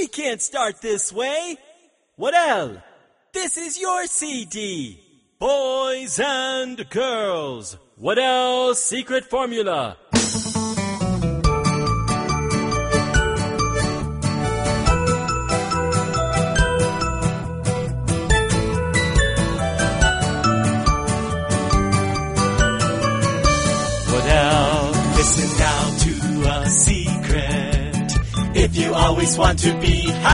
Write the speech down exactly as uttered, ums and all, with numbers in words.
We can't start this way. Waddell, this is your C D. Boys and girls, Waddell's secret formula. Waddell, listen now to a secret. If you always want to be happy,